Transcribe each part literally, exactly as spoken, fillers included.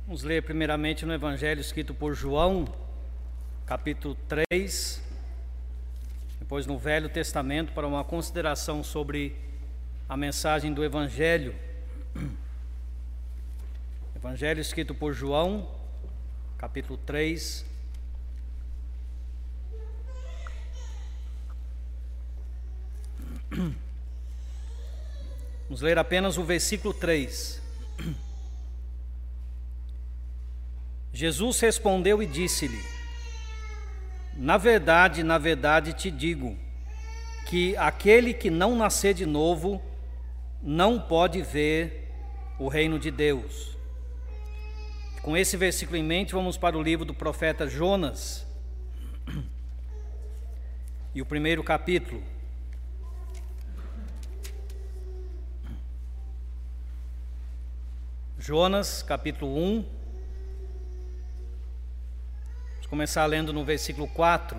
Vamos ler primeiramente no Evangelho escrito por João, capítulo três, depois no Velho Testamento, para uma consideração sobre a mensagem do Evangelho. Evangelho escrito por João, capítulo três. Vamos ler apenas o versículo três. Jesus respondeu e disse-lhe: Na verdade, na verdade te digo, que aquele que não nascer de novo não pode ver o reino de Deus. Com esse versículo em mente, vamos para o livro do profeta Jonas, e o primeiro capítulo. Jonas, capítulo um. Vamos começar lendo no versículo quatro.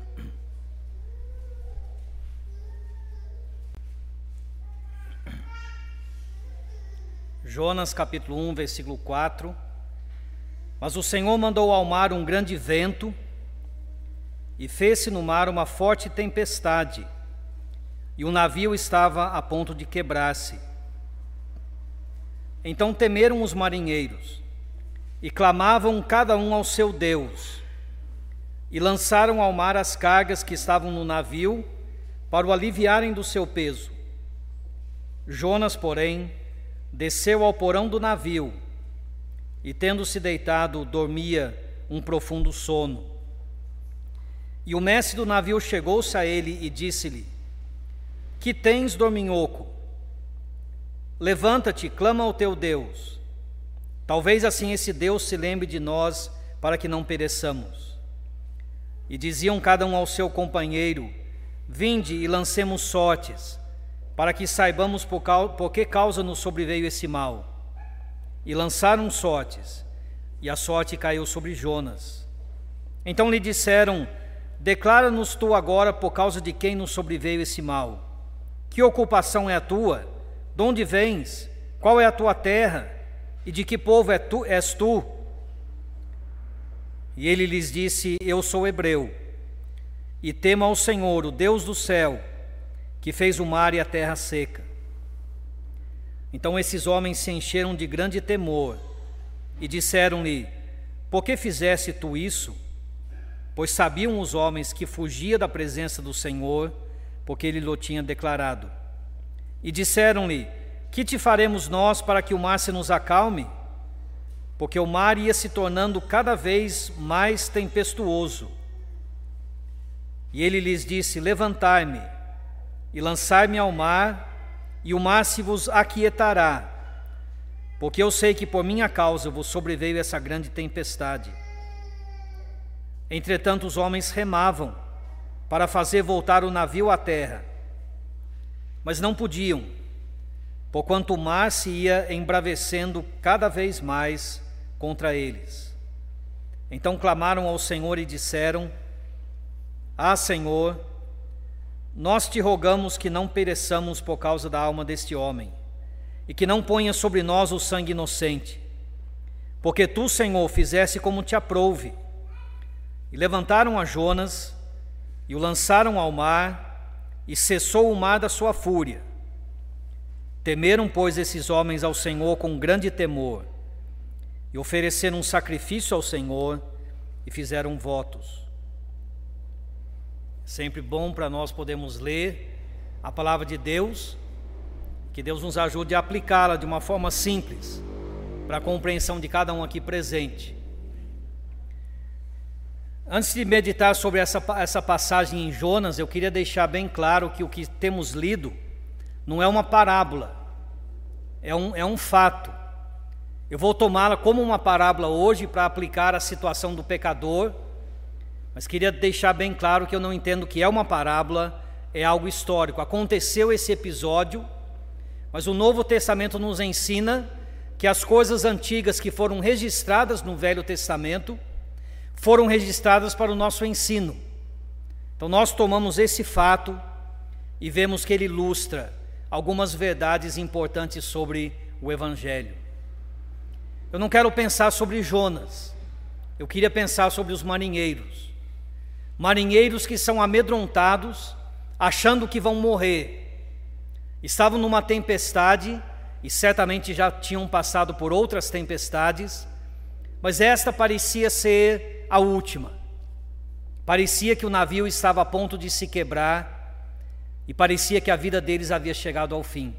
Jonas, capítulo um, versículo quatro. Mas o Senhor mandou ao mar um grande vento, e fez-se no mar uma forte tempestade, e o navio estava a ponto de quebrar-se. Então temeram os marinheiros, e clamavam cada um ao seu Deus, e lançaram ao mar as cargas que estavam no navio, para o aliviarem do seu peso. Jonas, porém, desceu ao porão do navio, e tendo-se deitado, dormia um profundo sono. E o mestre do navio chegou-se a ele e disse-lhe: Que tens, dorminhoco? Levanta-te, clama ao teu Deus. Talvez assim esse Deus se lembre de nós, para que não pereçamos. E diziam cada um ao seu companheiro: Vinde e lancemos sortes, para que saibamos por, causa, por que causa nos sobreveio esse mal. E lançaram sortes, e a sorte caiu sobre Jonas. Então lhe disseram: Declara-nos tu agora por causa de quem nos sobreveio esse mal. Que ocupação é a tua? De onde vens? Qual é a tua terra? E de que povo é tu, és tu? E ele lhes disse: Eu sou hebreu, e temo ao Senhor, o Deus do céu, que fez o mar e a terra seca. Então esses homens se encheram de grande temor, e disseram-lhe: Por que fizeste tu isso? Pois sabiam os homens que fugia da presença do Senhor, porque ele lhe tinha declarado. E disseram-lhe: Que te faremos nós para que o mar se nos acalme? Porque o mar ia se tornando cada vez mais tempestuoso. E ele lhes disse: Levantai-me e lançai-me ao mar, e o mar se vos aquietará, porque eu sei que por minha causa vos sobreveio essa grande tempestade. Entretanto os homens remavam para fazer voltar o navio à terra, mas não podiam, porquanto o mar se ia embravecendo cada vez mais contra eles. Então clamaram ao Senhor e disseram: Ah, Senhor, nós te rogamos que não pereçamos por causa da alma deste homem, e que não ponha sobre nós o sangue inocente, porque tu, Senhor, fizeste como te aprouve. E levantaram a Jonas, e o lançaram ao mar, e cessou o mar da sua fúria. Temeram, pois, esses homens ao Senhor com grande temor, e ofereceram um sacrifício ao Senhor, e fizeram votos. Sempre bom para nós podermos ler a palavra de Deus, que Deus nos ajude a aplicá-la de uma forma simples, para a compreensão de cada um aqui presente. Antes de meditar sobre essa, essa passagem em Jonas, eu queria deixar bem claro que o que temos lido não é uma parábola, é um, é um fato. Eu vou tomá-la como uma parábola hoje para aplicar a situação do pecador, mas queria deixar bem claro que eu não entendo que é uma parábola, é algo histórico. Aconteceu esse episódio, mas o Novo Testamento nos ensina que as coisas antigas que foram registradas no Velho Testamento foram registradas para o nosso ensino. Então nós tomamos esse fato e vemos que ele ilustra algumas verdades importantes sobre o Evangelho. Eu não quero pensar sobre Jonas, eu queria pensar sobre os marinheiros. Marinheiros que são amedrontados, achando que vão morrer. Estavam numa tempestade e certamente já tinham passado por outras tempestades, mas esta parecia ser a última. Parecia que o navio estava a ponto de se quebrar e parecia que a vida deles havia chegado ao fim.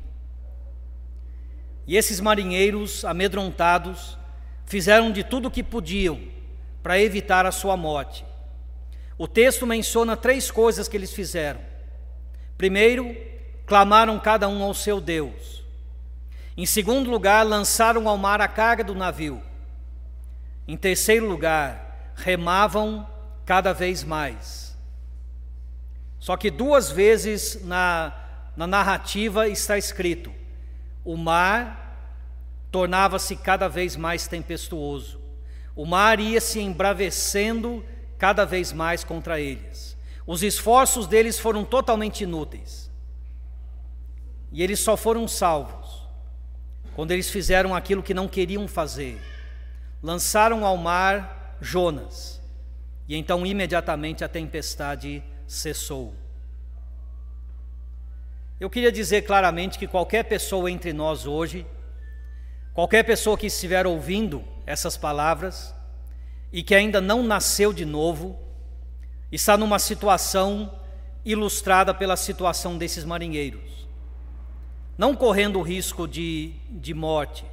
E esses marinheiros, amedrontados, fizeram de tudo o que podiam para evitar a sua morte. O texto menciona três coisas que eles fizeram. Primeiro, clamaram cada um ao seu Deus. Em segundo lugar, lançaram ao mar a carga do navio. Em terceiro lugar, remavam cada vez mais. Só que duas vezes na, na narrativa está escrito: o mar tornava-se cada vez mais tempestuoso. O mar ia se embravecendo cada vez mais contra eles. Os esforços deles foram totalmente inúteis. E eles só foram salvos quando eles fizeram aquilo que não queriam fazer. Lançaram ao mar Jonas. E então imediatamente a tempestade cessou. Eu queria dizer claramente que qualquer pessoa entre nós hoje, qualquer pessoa que estiver ouvindo essas palavras e que ainda não nasceu de novo, está numa situação ilustrada pela situação desses marinheiros. Não correndo o risco de, de morte,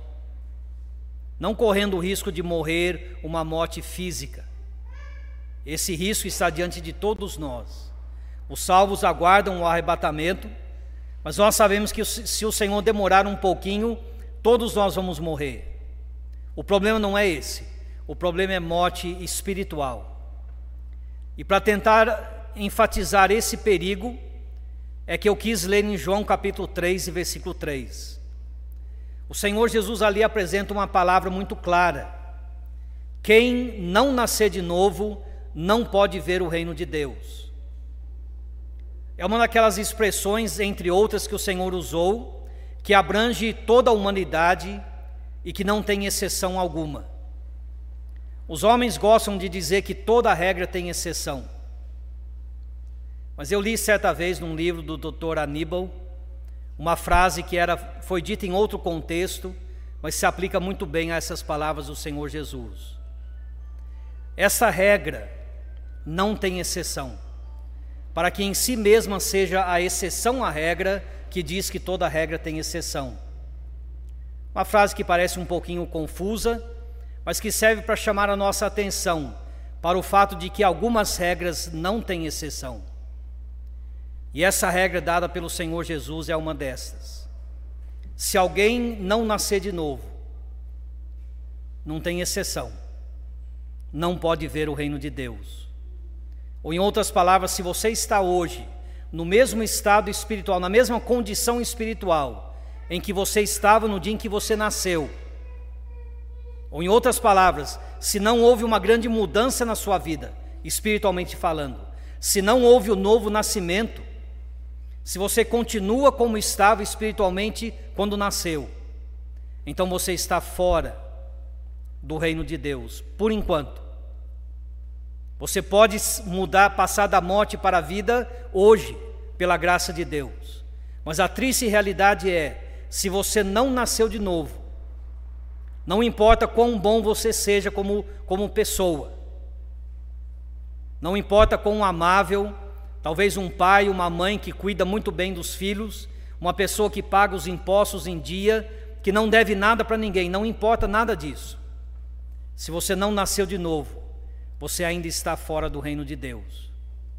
não correndo o risco de morrer uma morte física. Esse risco está diante de todos nós. Os salvos aguardam o arrebatamento, mas nós sabemos que se o Senhor demorar um pouquinho, todos nós vamos morrer. O problema não é esse, o problema é morte espiritual. E para tentar enfatizar esse perigo, é que eu quis ler em João capítulo três e versículo três. O Senhor Jesus ali apresenta uma palavra muito clara: quem não nascer de novo não pode ver o reino de Deus. É uma daquelas expressões, entre outras, que o Senhor usou, que abrange toda a humanidade e que não tem exceção alguma. Os homens gostam de dizer que toda regra tem exceção. Mas eu li certa vez num livro do doutor Aníbal uma frase que era, foi dita em outro contexto, mas se aplica muito bem a essas palavras do Senhor Jesus. Essa regra não tem exceção, para que em si mesma seja a exceção à regra, que diz que toda regra tem exceção. Uma frase que parece um pouquinho confusa, mas que serve para chamar a nossa atenção para o fato de que algumas regras não têm exceção. E essa regra dada pelo Senhor Jesus é uma destas. Se alguém não nascer de novo, não tem exceção, não pode ver o reino de Deus. Ou em outras palavras, se você está hoje no mesmo estado espiritual, na mesma condição espiritual em que você estava no dia em que você nasceu, ou em outras palavras, se não houve uma grande mudança na sua vida, espiritualmente falando, se não houve o novo nascimento, se você continua como estava espiritualmente quando nasceu, então você está fora do reino de Deus, por enquanto. Você pode mudar, passar da morte para a vida hoje, pela graça de Deus. Mas a triste realidade é, se você não nasceu de novo, não importa quão bom você seja como, como pessoa, não importa quão amável, talvez um pai, uma mãe que cuida muito bem dos filhos, uma pessoa que paga os impostos em dia, que não deve nada para ninguém, não importa nada disso. Se você não nasceu de novo, você ainda está fora do reino de Deus.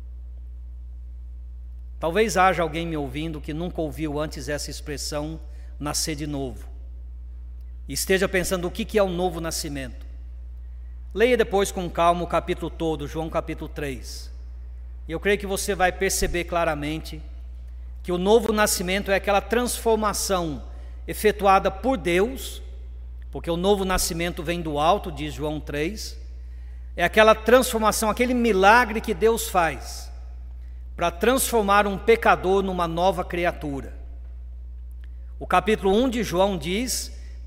Talvez haja alguém me ouvindo que nunca ouviu antes essa expressão, nascer de novo, e esteja pensando o que é o novo nascimento. Leia depois com calma o capítulo todo, João capítulo três. E eu creio que você vai perceber claramente que o novo nascimento é aquela transformação efetuada por Deus, porque o novo nascimento vem do alto, diz João três, é aquela transformação, aquele milagre que Deus faz para transformar um pecador numa nova criatura. O capítulo um de João diz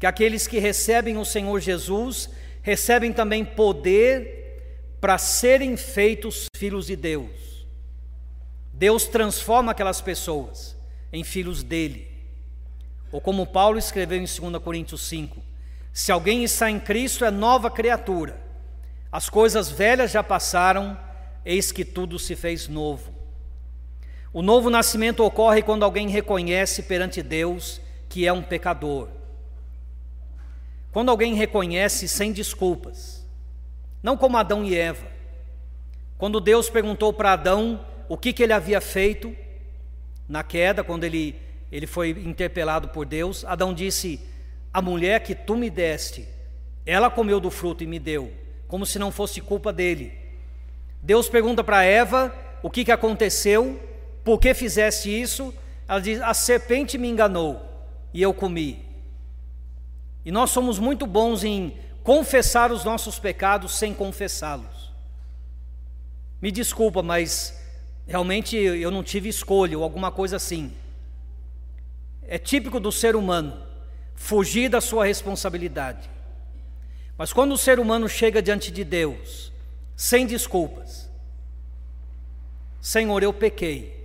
que aqueles que recebem o Senhor Jesus recebem também poder para serem feitos filhos de Deus. Deus transforma aquelas pessoas em filhos dele. Ou como Paulo escreveu em dois Coríntios cinco, se alguém está em Cristo é nova criatura. As coisas velhas já passaram, eis que tudo se fez novo. O novo nascimento ocorre quando alguém reconhece perante Deus que é um pecador. Quando alguém reconhece sem desculpas, não como Adão e Eva. Quando Deus perguntou para Adão o que, que ele havia feito na queda, quando ele, ele foi interpelado por Deus, Adão disse: a mulher que tu me deste, ela comeu do fruto e me deu, como se não fosse culpa dele. Deus pergunta para Eva o que, que aconteceu, por que fizeste isso? Ela diz: a serpente me enganou e eu comi. E nós somos muito bons em confessar os nossos pecados sem confessá-los. Me desculpa, mas realmente eu não tive escolha ou alguma coisa assim. É típico do ser humano fugir da sua responsabilidade. Mas quando o ser humano chega diante de Deus, sem desculpas: Senhor, eu pequei.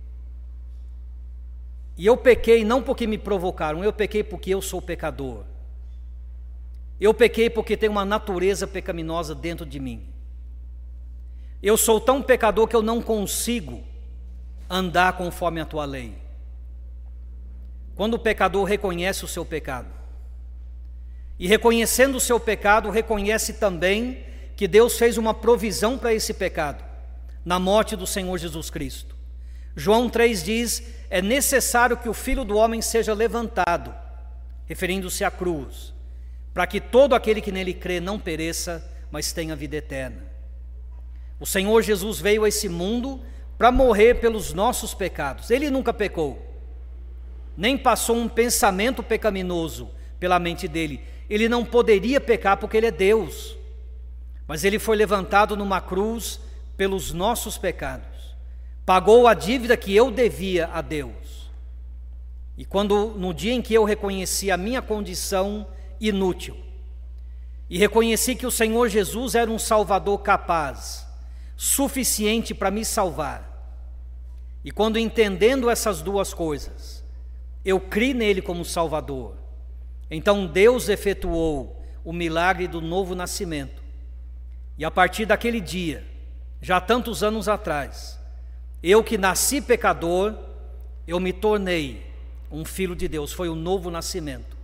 E eu pequei não porque me provocaram, eu pequei porque eu sou pecador. Eu pequei porque tem uma natureza pecaminosa dentro de mim. Eu sou tão pecador que eu não consigo andar conforme a tua lei. Quando o pecador reconhece o seu pecado, e reconhecendo o seu pecado, reconhece também que Deus fez uma provisão para esse pecado, na morte do Senhor Jesus Cristo. João três diz: é necessário que o Filho do Homem seja levantado, referindo-se à cruz, para que todo aquele que nele crê não pereça, mas tenha vida eterna. O Senhor Jesus veio a esse mundo para morrer pelos nossos pecados. Ele nunca pecou, nem passou um pensamento pecaminoso pela mente dele. Ele não poderia pecar porque ele é Deus, mas ele foi levantado numa cruz pelos nossos pecados, pagou a dívida que eu devia a Deus. E quando, no dia em que eu reconheci a minha condição inútil, e reconheci que o Senhor Jesus era um Salvador capaz, suficiente para me salvar, e quando, entendendo essas duas coisas, eu criei nele como Salvador, então Deus efetuou o milagre do novo nascimento. E a partir daquele dia, já tantos anos atrás, eu que nasci pecador, eu me tornei um filho de Deus. Foi o novo nascimento.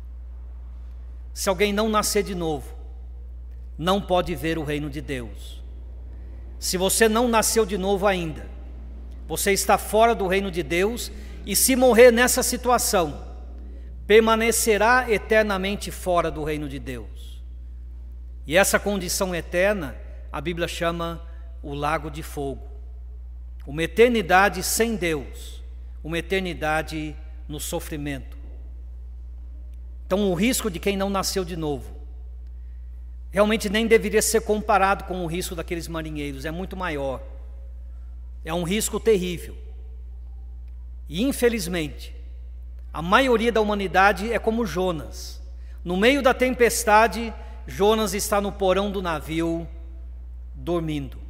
Se alguém não nascer de novo, não pode ver o reino de Deus. Se você não nasceu de novo ainda, você está fora do reino de Deus, e se morrer nessa situação, permanecerá eternamente fora do reino de Deus. E essa condição eterna, a Bíblia chama o lago de fogo. Uma eternidade sem Deus, uma eternidade no sofrimento. Então o risco de quem não nasceu de novo realmente nem deveria ser comparado com o risco daqueles marinheiros, é muito maior. É um risco terrível. E infelizmente, a maioria da humanidade é como Jonas. No meio da tempestade, Jonas está no porão do navio, dormindo.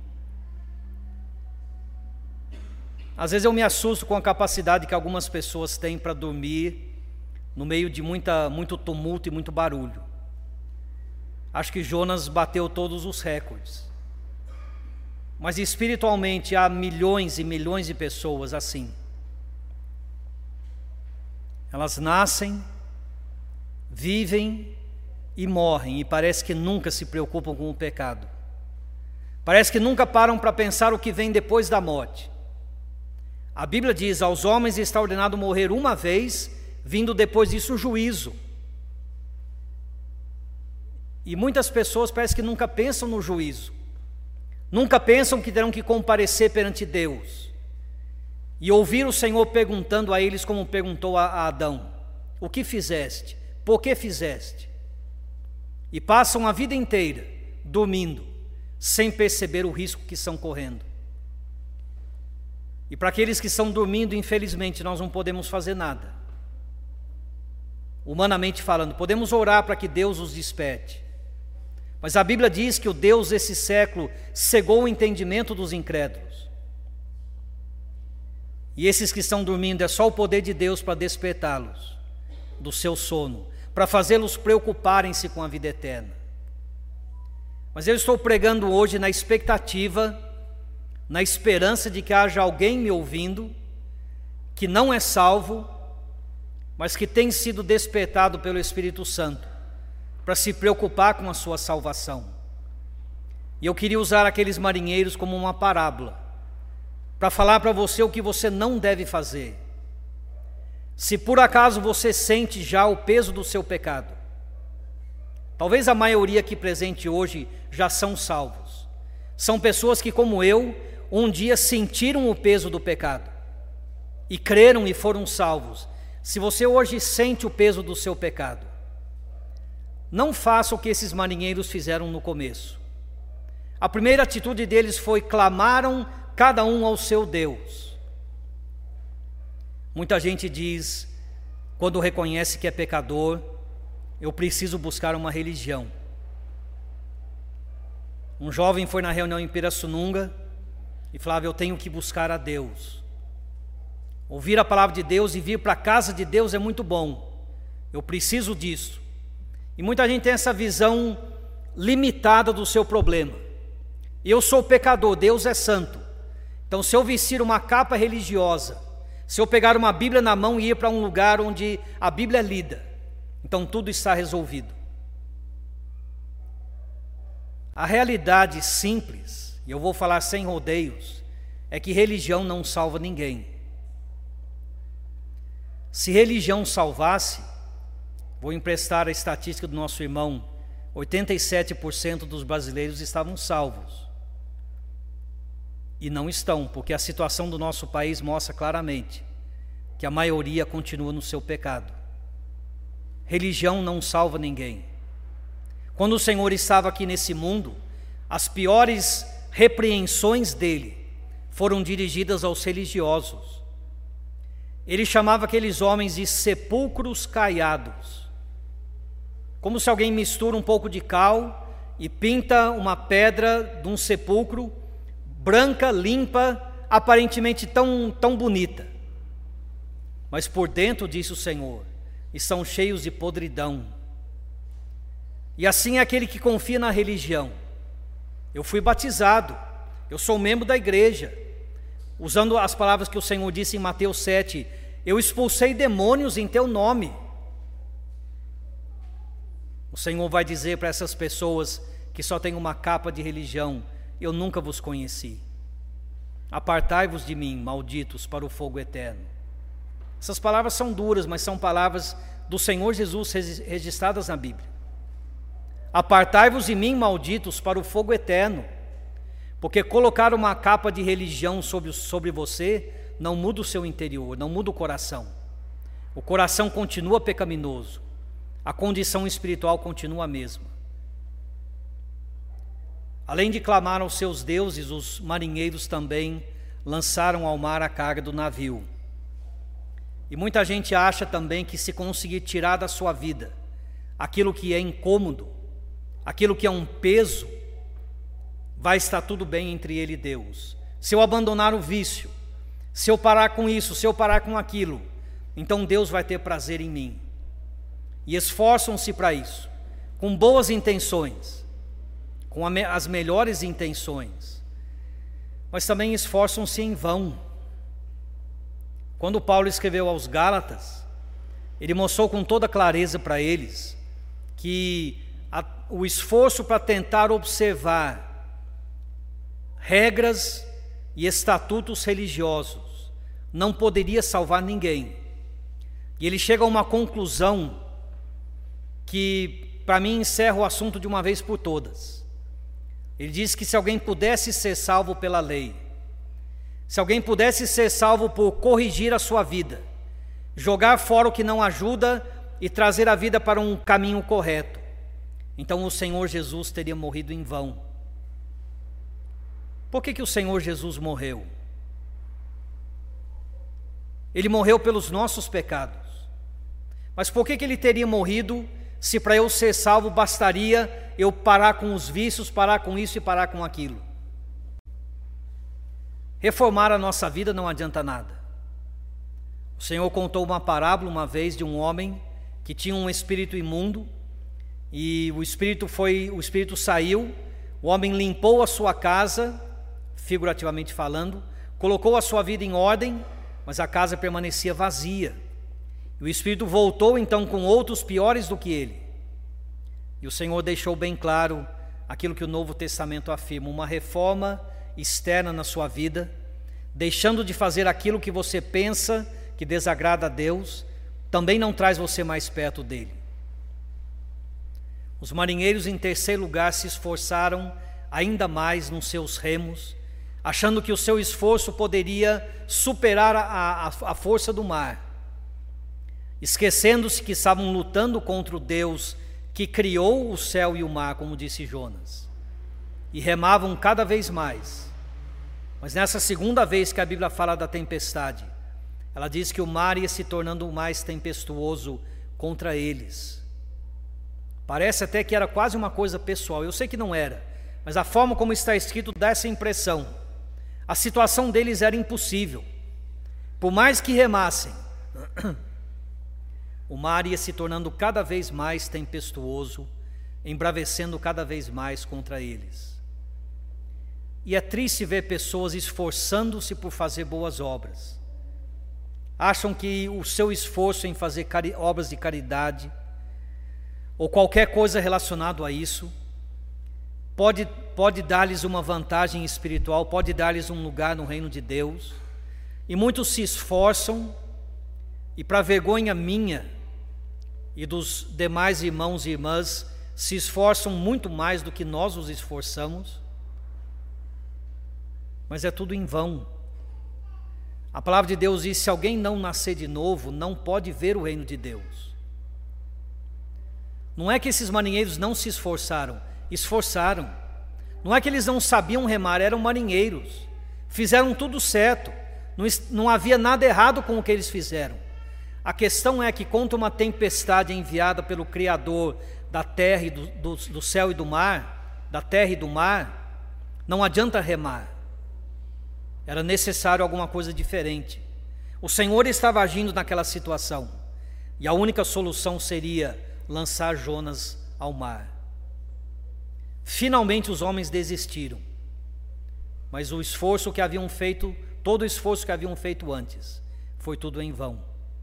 Às vezes eu me assusto com a capacidade que algumas pessoas têm para dormir no meio de muita, muito tumulto e muito barulho. Acho que Jonas bateu todos os recordes. Mas espiritualmente há milhões e milhões de pessoas assim. Elas nascem, vivem e morrem, e parece que nunca se preocupam com o pecado. Parece que nunca param para pensar o que vem depois da morte. A Bíblia diz: aos homens está ordenado morrer uma vez, vindo depois disso o juízo. E muitas pessoas parece que nunca pensam no juízo, nunca pensam que terão que comparecer perante Deus e ouvir o Senhor perguntando a eles como perguntou a Adão: o que fizeste? Por que fizeste? E passam a vida inteira dormindo, sem perceber o risco que estão correndo. E para aqueles que estão dormindo, infelizmente, nós não podemos fazer nada. humanamente falando. Podemos orar para que Deus os desperte. Mas a Bíblia diz que o Deus desse século cegou o entendimento dos incrédulos. E esses que estão dormindo, é só o poder de Deus para despertá-los do seu sono, para fazê-los preocuparem-se com a vida eterna. Mas eu estou pregando hoje na expectativa, na esperança de que haja alguém me ouvindo, que não é salvo, mas que tem sido despertado pelo Espírito Santo, para se preocupar com a sua salvação. E eu queria usar aqueles marinheiros como uma parábola, para falar para você o que você não deve fazer. Se por acaso você sente já o peso do seu pecado, talvez a maioria aqui presente hoje já são salvos. São pessoas que, como eu, um dia sentiram o peso do pecado e creram e foram salvos. Se você hoje sente o peso do seu pecado, não faça o que esses marinheiros fizeram no começo. A primeira atitude deles foi: clamaram cada um ao seu Deus. Muita gente diz, quando reconhece que é pecador, eu preciso buscar uma religião. Um jovem foi na reunião em Pirassununga e falava: eu tenho que buscar a Deus. Ouvir a palavra de Deus e vir para a casa de Deus é muito bom. Eu preciso disso. E muita gente tem essa visão limitada do seu problema. Eu sou pecador, Deus é santo. Então, se eu vestir uma capa religiosa, se eu pegar uma Bíblia na mão e ir para um lugar onde a Bíblia é lida, então tudo está resolvido. A realidade simples, e eu vou falar sem rodeios, é que religião não salva ninguém. Se religião salvasse, vou emprestar a estatística do nosso irmão, oitenta e sete por cento dos brasileiros estavam salvos. E não estão, porque a situação do nosso país mostra claramente que a maioria continua no seu pecado. Religião não salva ninguém. Quando o Senhor estava aqui nesse mundo, as piores repreensões dele foram dirigidas aos religiosos. Ele chamava aqueles homens de sepulcros caiados. Como se alguém mistura um pouco de cal e pinta uma pedra de um sepulcro branca, limpa, aparentemente tão, tão bonita. Mas por dentro, disse o Senhor, estão cheios de podridão. E assim é aquele que confia na religião. Eu fui batizado, eu sou membro da igreja. Usando as palavras que o Senhor disse em Mateus sete, eu expulsei demônios em teu nome. O Senhor vai dizer para essas pessoas que só têm uma capa de religião: eu nunca vos conheci. Apartai-vos de mim, malditos, para o fogo eterno. Essas palavras são duras, mas são palavras do Senhor Jesus registradas na Bíblia. Apartai-vos de mim, malditos, para o fogo eterno. Porque colocar uma capa de religião sobre, sobre você não muda o seu interior, não muda o coração. O coração continua pecaminoso, a condição espiritual continua a mesma. Além de clamar aos seus deuses, os marinheiros também lançaram ao mar a carga do navio. E muita gente acha também que se conseguir tirar da sua vida aquilo que é incômodo, aquilo que é um peso, vai estar tudo bem entre ele e Deus. Se eu abandonar o vício, se eu parar com isso, se eu parar com aquilo, então Deus vai ter prazer em mim. E esforçam-se para isso, com boas intenções, com as melhores intenções, mas também esforçam-se em vão. Quando Paulo escreveu aos Gálatas, ele mostrou com toda clareza para eles que a, o esforço para tentar observar regras e estatutos religiosos não poderia salvar ninguém. E ele chega a uma conclusão que, para mim, encerra o assunto de uma vez por todas. Ele diz que se alguém pudesse ser salvo pela lei, se alguém pudesse ser salvo por corrigir a sua vida, jogar fora o que não ajuda e trazer a vida para um caminho correto, então o Senhor Jesus teria morrido em vão. Por que que o Senhor Jesus morreu? Ele morreu pelos nossos pecados. Mas por que que ele teria morrido se para eu ser salvo bastaria eu parar com os vícios, parar com isso e parar com aquilo? Reformar a nossa vida não adianta nada. O Senhor contou uma parábola uma vez de um homem que tinha um espírito imundo, e o espírito foi, o espírito saiu, o homem limpou a sua casa, figurativamente falando, colocou a sua vida em ordem, mas a casa permanecia vazia. E o espírito voltou então com outros piores do que ele. E o Senhor deixou bem claro aquilo que o Novo Testamento afirma: uma reforma externa na sua vida, deixando de fazer aquilo que você pensa que desagrada a Deus, também não traz você mais perto dele. Os marinheiros, em terceiro lugar, se esforçaram ainda mais nos seus remos, achando que o seu esforço poderia superar a, a, a força do mar, esquecendo-se que estavam lutando contra o Deus que criou o céu e o mar, como disse Jonas, e remavam cada vez mais. Mas nessa segunda vez que a Bíblia fala da tempestade, ela diz que o mar ia se tornando mais tempestuoso contra eles. Parece até que era quase uma coisa pessoal. Eu sei que não era, mas a forma como está escrito dá essa impressão. A situação deles era impossível. Por mais que remassem, o mar ia se tornando cada vez mais tempestuoso, embravecendo cada vez mais contra eles. E é triste ver pessoas esforçando-se por fazer boas obras. Acham que o seu esforço em fazer cari- obras de caridade, ou qualquer coisa relacionada a isso, pode, pode dar-lhes uma vantagem espiritual, pode dar-lhes um lugar no reino de Deus. E muitos se esforçam, e para vergonha minha e dos demais irmãos e irmãs, se esforçam muito mais do que nós os esforçamos, mas é tudo em vão. A palavra de Deus diz: se alguém não nascer de novo, não pode ver o reino de Deus. Não é que esses marinheiros não se esforçaram, esforçaram. Não é que eles não sabiam remar, eram marinheiros, fizeram tudo certo, não, não havia nada errado com o que eles fizeram. A questão é que contra uma tempestade enviada pelo Criador da terra e do, do, do céu e do mar, da terra e do mar, não adianta remar. Era necessário alguma coisa diferente. O Senhor estava agindo naquela situação, e a única solução seria lançar Jonas ao mar. Finalmente os homens desistiram, mas o esforço que haviam feito, todo o esforço que haviam feito antes, foi tudo em vão.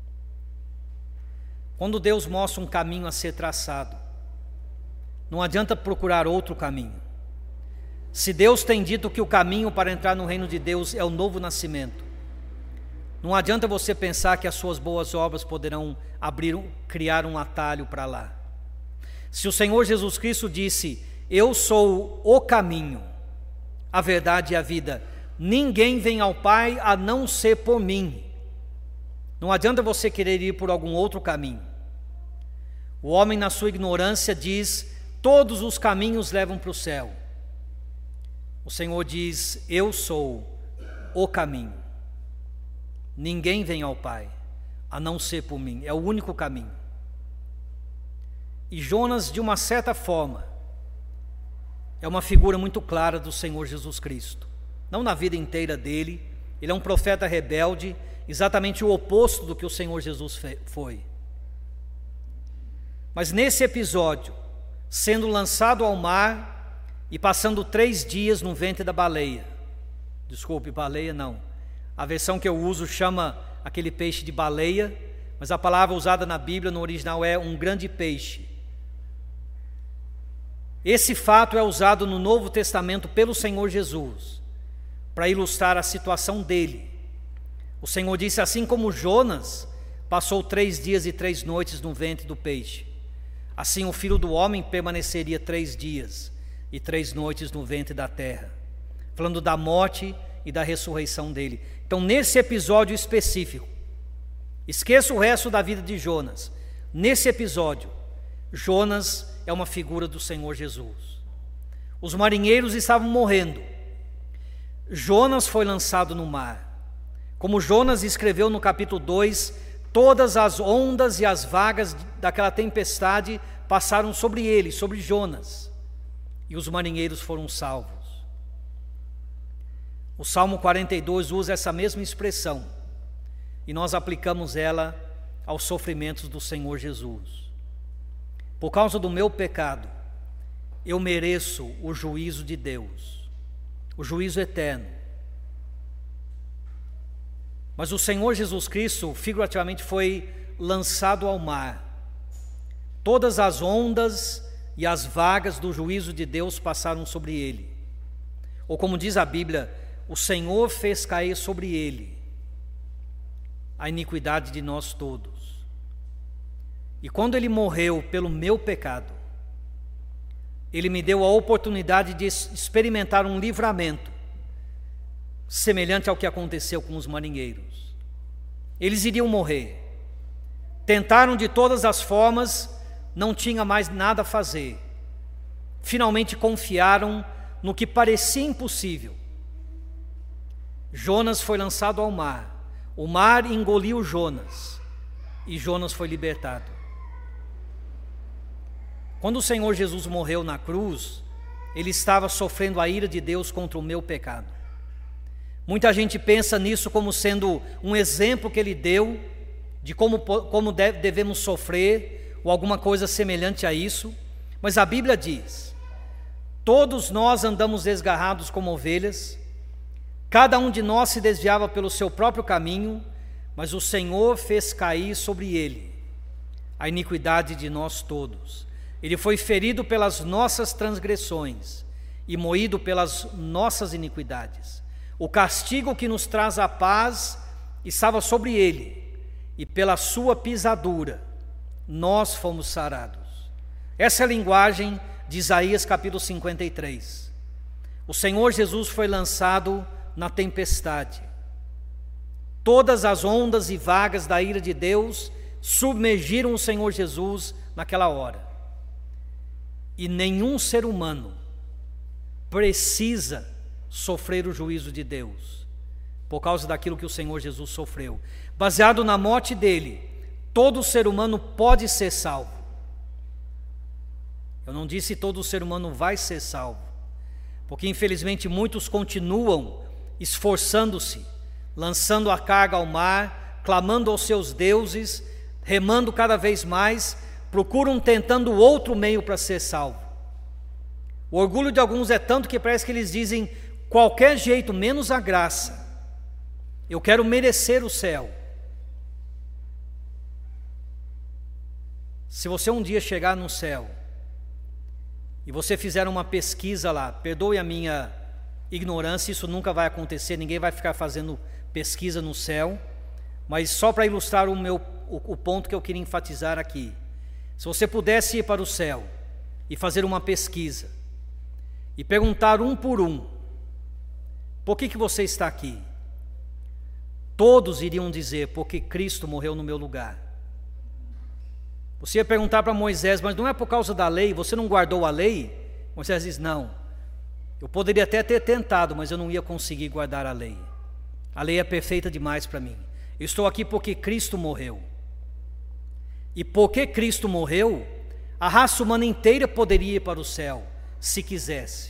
Quando Deus mostra um caminho a ser traçado, não adianta procurar outro caminho. Se Deus tem dito que o caminho para entrar no reino de Deus é o novo nascimento, não adianta você pensar que as suas boas obras poderão abrir, criar um atalho para lá. Se o Senhor Jesus Cristo disse: eu sou o caminho, a verdade e a vida, ninguém vem ao Pai a não ser por mim. Não adianta você querer ir por algum outro caminho. O homem, na sua ignorância, diz: todos os caminhos levam para o céu. O Senhor diz: eu sou o caminho. Ninguém vem ao Pai a não ser por mim, é o único caminho. E Jonas, de uma certa forma, é uma figura muito clara do Senhor Jesus Cristo. Não na vida inteira dele, ele é um profeta rebelde, exatamente o oposto do que o Senhor Jesus foi. Mas nesse episódio, sendo lançado ao mar e passando três dias no ventre da baleia, desculpe, baleia não, a versão que eu uso chama aquele peixe de baleia, mas a palavra usada na Bíblia no original é um grande peixe. Esse fato é usado no Novo Testamento pelo Senhor Jesus, para ilustrar a situação dele. O Senhor disse: assim como Jonas passou três dias e três noites no ventre do peixe, assim o Filho do Homem permaneceria três dias e três noites no ventre da terra, falando da morte e da ressurreição dele. Então, nesse episódio específico, esqueça o resto da vida de Jonas. Nesse episódio, Jonas é uma figura do Senhor Jesus. Os marinheiros estavam morrendo. Jonas foi lançado no mar. Como Jonas escreveu no capítulo dois, todas as ondas e as vagas daquela tempestade passaram sobre ele, sobre Jonas, e os marinheiros foram salvos. O Salmo quarenta e dois usa essa mesma expressão, e nós aplicamos ela aos sofrimentos do Senhor Jesus. Por causa do meu pecado, eu mereço o juízo de Deus, o juízo eterno. Mas o Senhor Jesus Cristo, figurativamente, foi lançado ao mar. Todas as ondas e as vagas do juízo de Deus passaram sobre ele. Ou como diz a Bíblia, o Senhor fez cair sobre ele a iniquidade de nós todos. E quando ele morreu pelo meu pecado, ele me deu a oportunidade de experimentar um livramento, semelhante ao que aconteceu com os marinheiros. Eles iriam morrer. Tentaram de todas as formas, não tinha mais nada a fazer. Finalmente confiaram no que parecia impossível. Jonas foi lançado ao mar. O mar engoliu Jonas e Jonas foi libertado. Quando o Senhor Jesus morreu na cruz, ele estava sofrendo a ira de Deus contra o meu pecado. Muita gente pensa nisso como sendo um exemplo que ele deu de como, como deve, devemos sofrer, ou alguma coisa semelhante a isso, mas a Bíblia diz: todos nós andamos desgarrados como ovelhas, cada um de nós se desviava pelo seu próprio caminho, mas o Senhor fez cair sobre ele a iniquidade de nós todos. Ele foi ferido pelas nossas transgressões e moído pelas nossas iniquidades. O castigo que nos traz a paz estava sobre ele, e pela sua pisadura nós fomos sarados. Essa é a linguagem de Isaías capítulo cinquenta e três. O Senhor Jesus foi lançado na tempestade. Todas as ondas e vagas da ira de Deus submergiram o Senhor Jesus naquela hora. E nenhum ser humano precisa sofrer o juízo de Deus por causa daquilo que o Senhor Jesus sofreu. Baseado na morte dele, todo ser humano pode ser salvo. Eu não disse todo ser humano vai ser salvo, porque infelizmente muitos continuam esforçando-se, lançando a carga ao mar, clamando aos seus deuses, remando cada vez mais, procuram tentando outro meio para ser salvo. O orgulho de alguns é tanto que parece que eles dizem: qualquer jeito, menos a graça. Eu quero merecer o céu. Se você um dia chegar no céu e você fizer uma pesquisa lá, perdoe a minha ignorância, isso nunca vai acontecer, ninguém vai ficar fazendo pesquisa no céu, mas só para ilustrar o, meu, o, o ponto que eu queria enfatizar aqui. Se você pudesse ir para o céu e fazer uma pesquisa e perguntar um por um: por que que você está aqui? Todos iriam dizer: porque Cristo morreu no meu lugar. Você ia perguntar para Moisés: mas não é por causa da lei? Você não guardou a lei? Moisés diz: não, eu poderia até ter tentado, mas eu não ia conseguir guardar a lei. A lei é perfeita demais para mim. Eu estou aqui porque Cristo morreu. E porque Cristo morreu, a raça humana inteira poderia ir para o céu, se quisesse.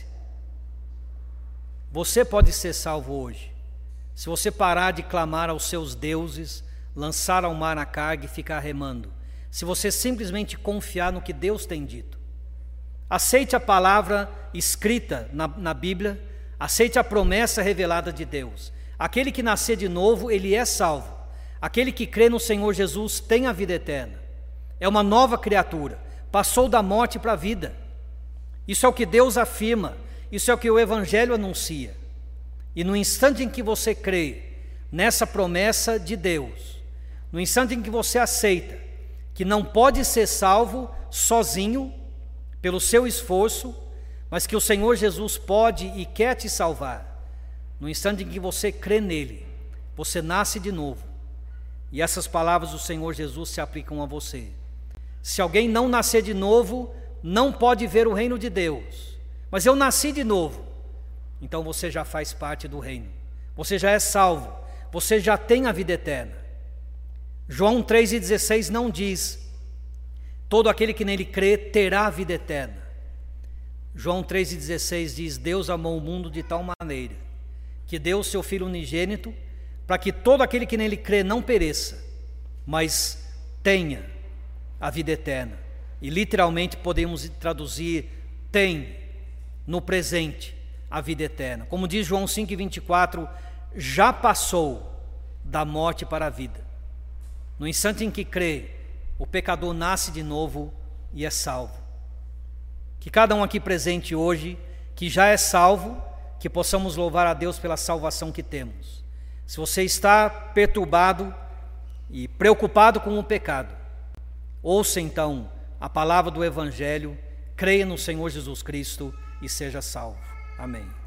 Você pode ser salvo hoje, se você parar de clamar aos seus deuses, lançar ao mar a carga e ficar remando. Se você simplesmente confiar no que Deus tem dito. Aceite a palavra escrita na, na Bíblia, aceite a promessa revelada de Deus. Aquele que nascer de novo, ele é salvo. Aquele que crê no Senhor Jesus tem a vida eterna. É uma nova criatura, passou da morte para a vida. Isso é o que Deus afirma, isso é o que o Evangelho anuncia. E no instante em que você crê nessa promessa de Deus, no instante em que você aceita que não pode ser salvo sozinho, pelo seu esforço, mas que o Senhor Jesus pode e quer te salvar, no instante em que você crê nele, você nasce de novo. E essas palavras do Senhor Jesus se aplicam a você. Se alguém não nascer de novo, não pode ver o reino de Deus. Mas eu nasci de novo. Então você já faz parte do reino. Você já é salvo. Você já tem a vida eterna. João três e dezesseis não diz: todo aquele que nele crê terá a vida eterna. João três e dezesseis diz: Deus amou o mundo de tal maneira que deu o seu Filho unigênito, para que todo aquele que nele crê não pereça, mas tenha a vida eterna. E literalmente podemos traduzir: tem no presente a vida eterna. Como diz João cinco e vinte e quatro, já passou da morte para a vida. No instante em que crê, o pecador nasce de novo e é salvo. Que cada um aqui presente hoje, que já é salvo, que possamos louvar a Deus pela salvação que temos. Se você está perturbado e preocupado com o pecado, ouça então a palavra do Evangelho, creia no Senhor Jesus Cristo e seja salvo. Amém.